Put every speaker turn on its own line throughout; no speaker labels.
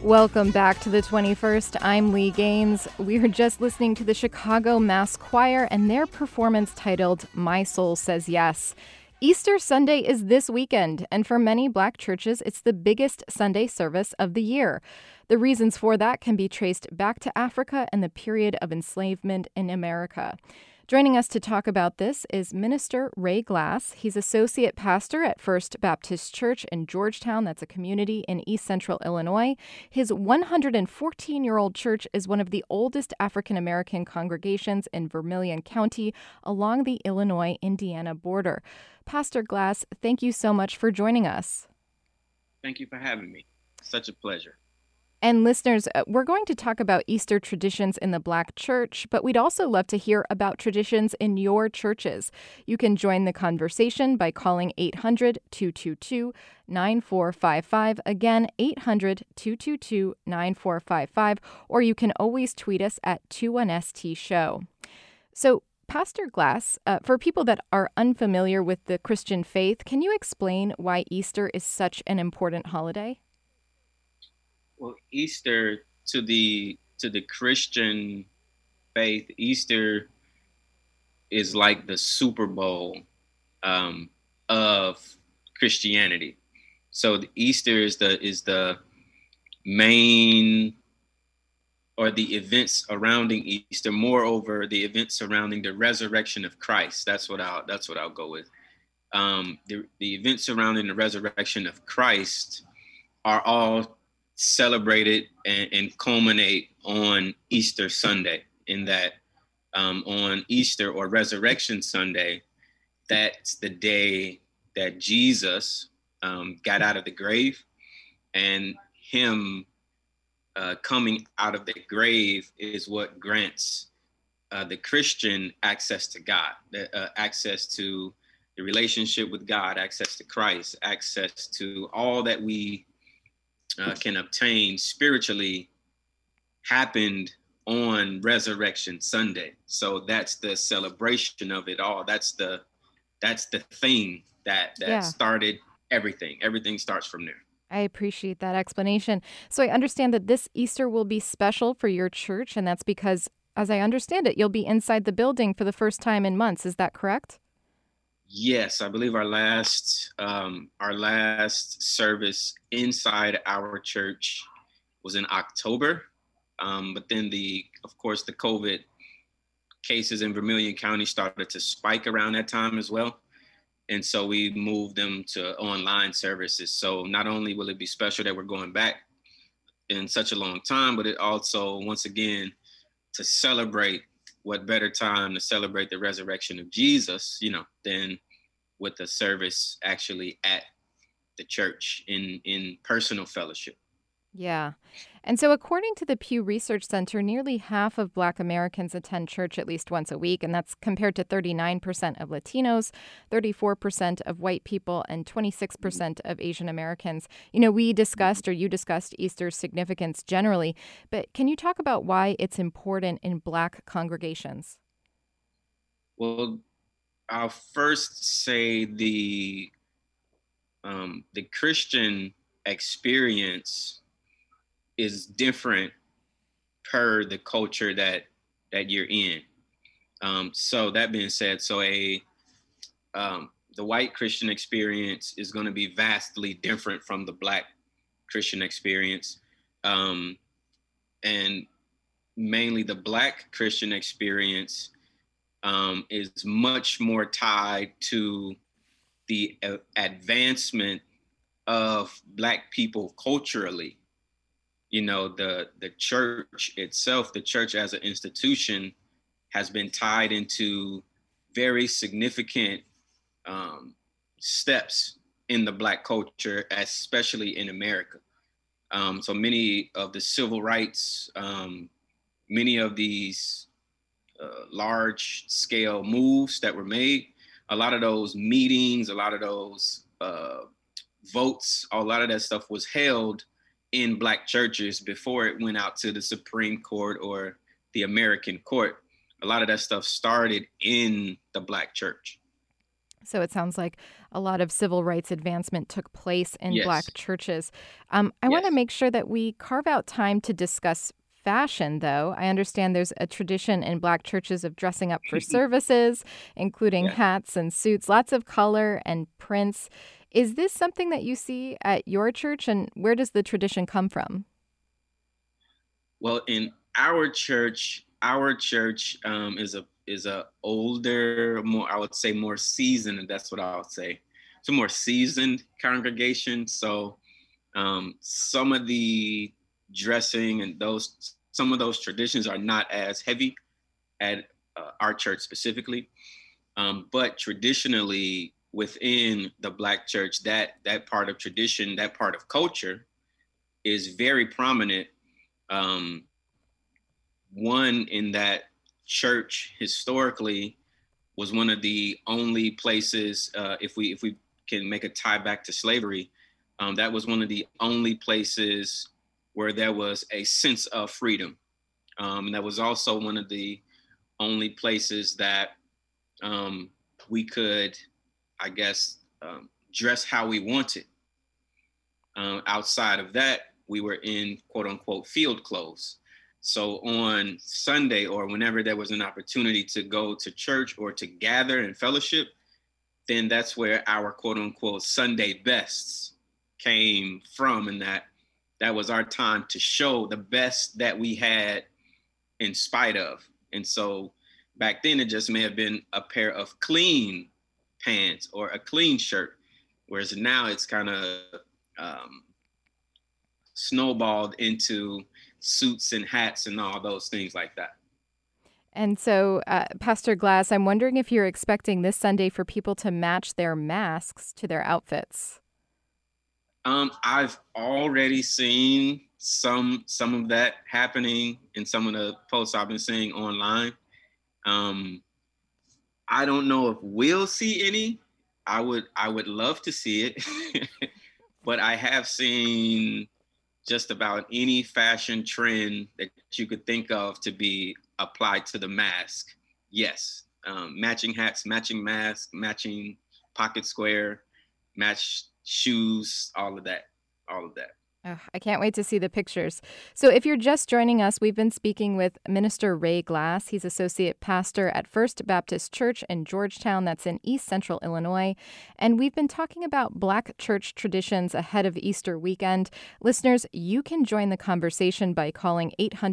Welcome back to the 21st. I'm Lee Gaines. We were just listening to the Chicago Mass Choir and their performance titled My Soul Says Yes. Easter Sunday is this weekend, and for many Black churches, it's the biggest Sunday service of the year. The reasons for that can be traced back to Africa and the period of enslavement in America. Joining us to talk about this is Minister Ray Glass. He's associate pastor at First Baptist Church in Georgetown. That's a community in East Central Illinois. His 114-year-old church is one of the oldest African-American congregations in Vermilion County along the Illinois-Indiana border. Pastor Glass, thank you so much for joining us.
Thank you for having me. Such a pleasure.
And listeners, we're going to talk about Easter traditions in the Black church, but we'd also love to hear about traditions in your churches. You can join the conversation by calling 800-222-9455. Again, 800-222-9455, or you can always tweet us at 21ST Show. So, Pastor Glass, for people that are unfamiliar with the Christian faith, can you explain why Easter is such an important holiday?
Well, Easter to the Christian faith, Easter is like the Super Bowl of Christianity. So the Easter is the main, or the events surrounding Easter. Moreover, the events surrounding the resurrection of Christ. That's what I'll go with. The events surrounding the resurrection of Christ are all celebrated and culminate on Easter Sunday, in that on Easter or Resurrection Sunday, that's the day that Jesus got out of the grave, and him coming out of the grave is what grants the Christian access to God, access to the relationship with God, access to Christ, access to all that we can obtain spiritually happened on Resurrection Sunday. So that's the celebration of it all. That's the thing that started everything. Everything starts from there.
I appreciate that explanation. So I understand that this Easter will be special for your church, and that's because, as I understand it, you'll be inside the building for the first time in months. Is that correct?
Yes, I believe our last service inside our church was in October, but then of course the COVID cases in Vermilion County started to spike around that time as well, and so we moved them to online services. So not only will it be special that we're going back in such a long time, but it also, once again, to celebrate, what better time to celebrate the resurrection of Jesus, than with the service actually at the church in personal fellowship.
Yeah. And so according to the Pew Research Center, nearly half of Black Americans attend church at least once a week, and that's compared to 39% of Latinos, 34% of white people, and 26% of Asian Americans. You discussed Easter's significance generally, but can you talk about why it's important in Black congregations?
Well, I'll first say the Christian experience is different per the culture that you're in. So that being said, the white Christian experience is going to be vastly different from the Black Christian experience, and mainly the Black Christian experience is much more tied to the advancement of Black people culturally. The church itself, the church as an institution, has been tied into very significant steps in the Black culture, especially in America. So many of the civil rights, many of these large scale moves that were made, a lot of those meetings, a lot of those votes, a lot of that stuff was held in Black churches before it went out to the Supreme Court or the American court. A lot of that stuff started in the Black church.
So it sounds like a lot of civil rights advancement took place in
Yes.
Black churches. I want to
Yes.
make sure that we carve out time to discuss fashion, though. I understand there's a tradition in Black churches of dressing up for services, including
Yeah.
hats and suits, lots of color and prints. Is this something that you see at your church, and where does the tradition come from?
Well, in our church is a older, more, I would say, more seasoned, and that's what I would say. It's a more seasoned congregation. So some of the dressing and some of those traditions are not as heavy at our church specifically. But traditionally within the Black church, that part of tradition, that part of culture is very prominent. Um, One, in that church historically was one of the only places, if we can make a tie back to slavery, that was one of the only places where there was a sense of freedom. And that was also one of the only places that we could, I guess, dress how we wanted. Outside of that, we were in quote unquote field clothes. So on Sunday, or whenever there was an opportunity to go to church or to gather and fellowship, then that's where our quote unquote Sunday bests came from. And that was our time to show the best that we had in spite of. And so back then, it just may have been a pair of clean pants or a clean shirt. Whereas now it's kind of um, snowballed into suits and hats and all those things like that.
And so, Pastor Glass, I'm wondering if you're expecting this Sunday for people to match their masks to their outfits.
I've already seen some of that happening in some of the posts I've been seeing online. Um, I don't know if we'll see any. I would love to see it, but I have seen just about any fashion trend that you could think of to be applied to the mask. Yes, matching hats, matching mask, matching pocket square, match shoes, all of that.
Ugh, I can't wait to see the pictures. So, if you're just joining us, we've been speaking with Minister Ray Glass. He's associate pastor at First Baptist Church in Georgetown, that's in East Central Illinois. And we've been talking about Black church traditions ahead of Easter weekend. Listeners, you can join the conversation by calling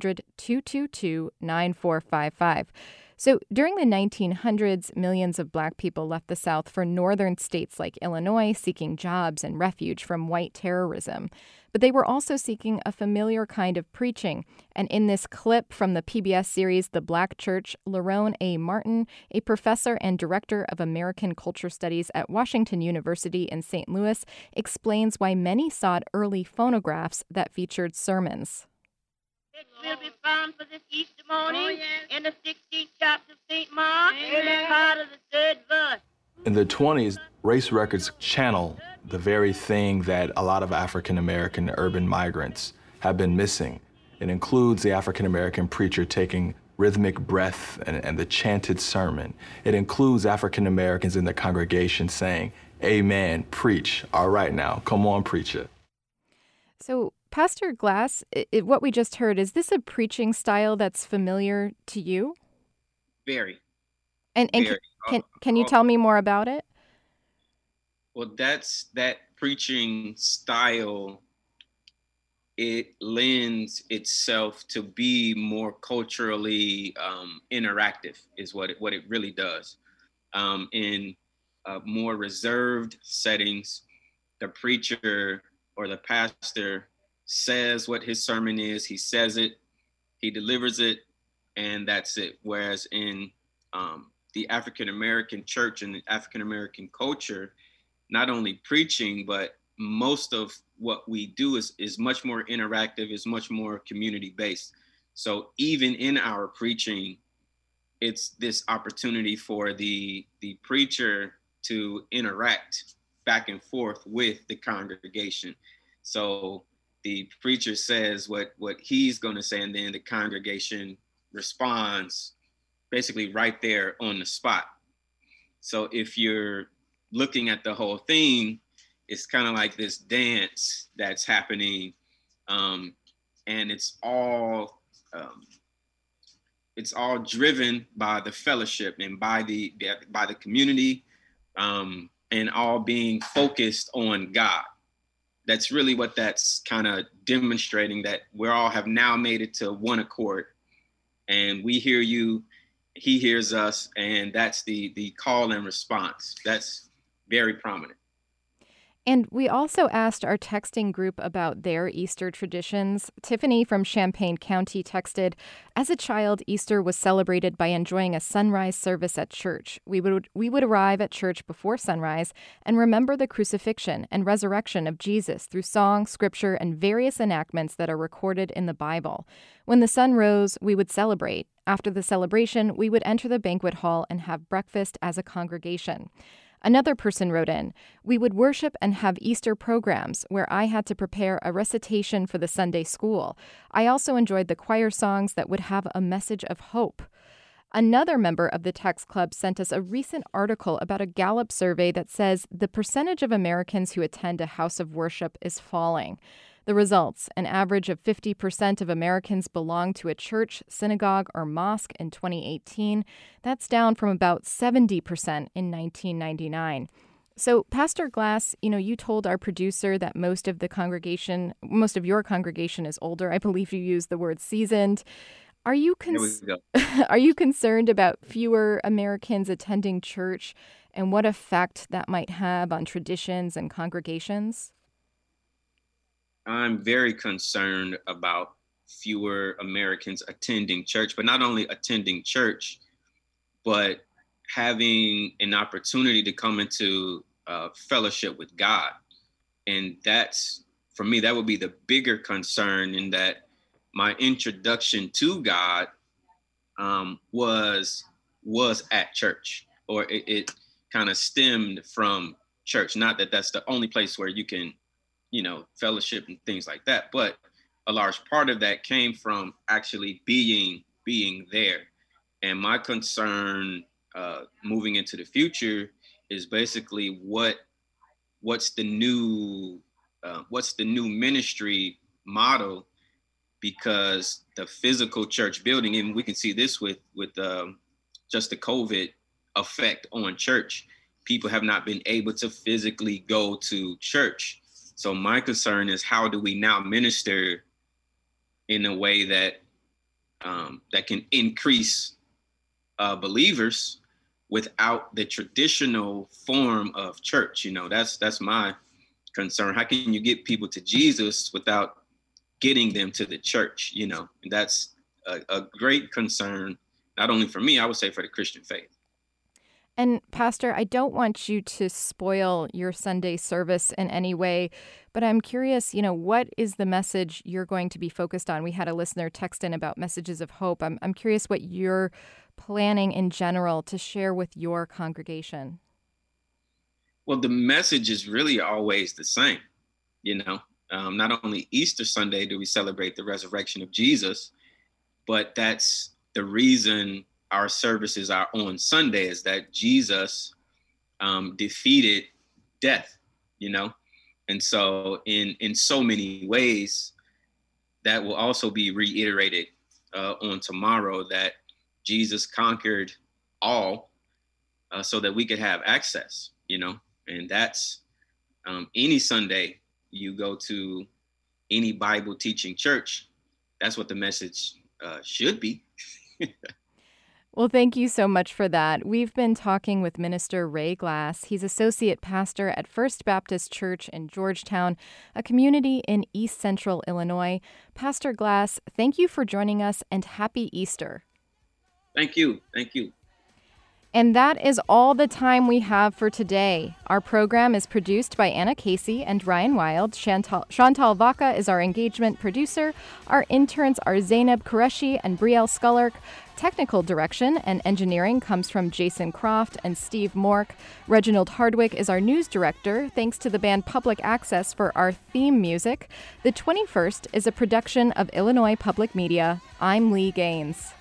800-222-9455. So during the 1900s, millions of Black people left the South for northern states like Illinois, seeking jobs and refuge from white terrorism. But they were also seeking a familiar kind of preaching. And in this clip from the PBS series The Black Church, Lerone A. Martin, a professor and director of American Culture Studies at Washington University in St. Louis, explains why many sought early phonographs that featured sermons.
It will be found for this Easter morning in the 16th chapter of St. Mark, in the part of the 3rd verse.
In the 20s, race records channel the very thing that a lot of African American urban migrants have been missing. It includes the African American preacher taking rhythmic breath and the chanted sermon. It includes African Americans in the congregation saying, "Amen, preach. All right now, come on, preacher."
So, Pastor Glass, what we just heard, is this a preaching style that's familiar to you?
Very,
And
very.
can you tell me more about it?
Well, that preaching style. It lends itself to be more culturally interactive, is what it really does. In more reserved settings, the preacher or the pastor says what his sermon is. He says it, he delivers it, and that's it. Whereas in the African American church and the African American culture, not only preaching, but most of what we do is much more interactive, is much more community based. So even in our preaching, it's this opportunity for the preacher to interact back and forth with the congregation. So the preacher says what he's going to say, and then the congregation responds basically right there on the spot. So if you're looking at the whole thing, it's kind of like this dance that's happening, and it's all driven by the fellowship and by the community, and all being focused on God. That's really what that's kind of demonstrating, that we all have now made it to one accord, and we hear you, he hears us, and that's the call and response. That's very prominent.
And we also asked our texting group about their Easter traditions. Tiffany from Champaign County texted, "As a child, Easter was celebrated by enjoying a sunrise service at church. We would arrive at church before sunrise and remember the crucifixion and resurrection of Jesus through song, scripture, and various enactments that are recorded in the Bible. When the sun rose, we would celebrate. After the celebration, we would enter the banquet hall and have breakfast as a congregation." Another person wrote in, "We would worship and have Easter programs where I had to prepare a recitation for the Sunday school. I also enjoyed the choir songs that would have a message of hope." Another member of the Text Club sent us a recent article about a Gallup survey that says the percentage of Americans who attend a house of worship is falling. The results, an average of 50% of Americans belong to a church, synagogue, or mosque in 2018. That's down from about 70% in 1999. So, Pastor Glass, you told our producer that most of your congregation is older. I believe you used the word seasoned. Are you are you concerned about fewer Americans attending church and what effect that might have on traditions and congregations?
I'm very concerned about fewer Americans attending church, but not only attending church, but having an opportunity to come into fellowship with God. And that's, for me, that would be the bigger concern, in that my introduction to God was at church, or it kind of stemmed from church. Not that that's the only place where you can fellowship and things like that, but a large part of that came from actually being there. And my concern moving into the future is basically what's the new ministry model, because the physical church building, and we can see this with just the COVID effect on church, people have not been able to physically go to church. So my concern is, how do we now minister in a way that that can increase believers without the traditional form of church? That's my concern. How can you get people to Jesus without getting them to the church? And that's a great concern, not only for me, I would say for the Christian faith.
And Pastor, I don't want you to spoil your Sunday service in any way, but I'm curious, what is the message you're going to be focused on? We had a listener text in about messages of hope. I'm curious what you're planning in general to share with your congregation.
Well, the message is really always the same. Not only Easter Sunday do we celebrate the resurrection of Jesus, but that's the reason our services are on Sunday, is that Jesus defeated death, And so in so many ways, that will also be reiterated on tomorrow, that Jesus conquered all so that we could have access, And that's any Sunday you go to any Bible teaching church, that's what the message should be.
Well, thank you so much for that. We've been talking with Minister Ray Glass. He's associate pastor at First Baptist Church in Georgetown, a community in East Central Illinois. Pastor Glass, thank you for joining us, and happy Easter.
Thank you. Thank you.
And that is all the time we have for today. Our program is produced by Anna Casey and Ryan Wild. Chantal Vaca is our engagement producer. Our interns are Zainab Qureshi and Brielle Skullark. Technical direction and engineering comes from Jason Croft and Steve Mork. Reginald Hardwick is our news director. Thanks to the band Public Access for our theme music. The 21st is a production of Illinois Public Media. I'm Lee Gaines.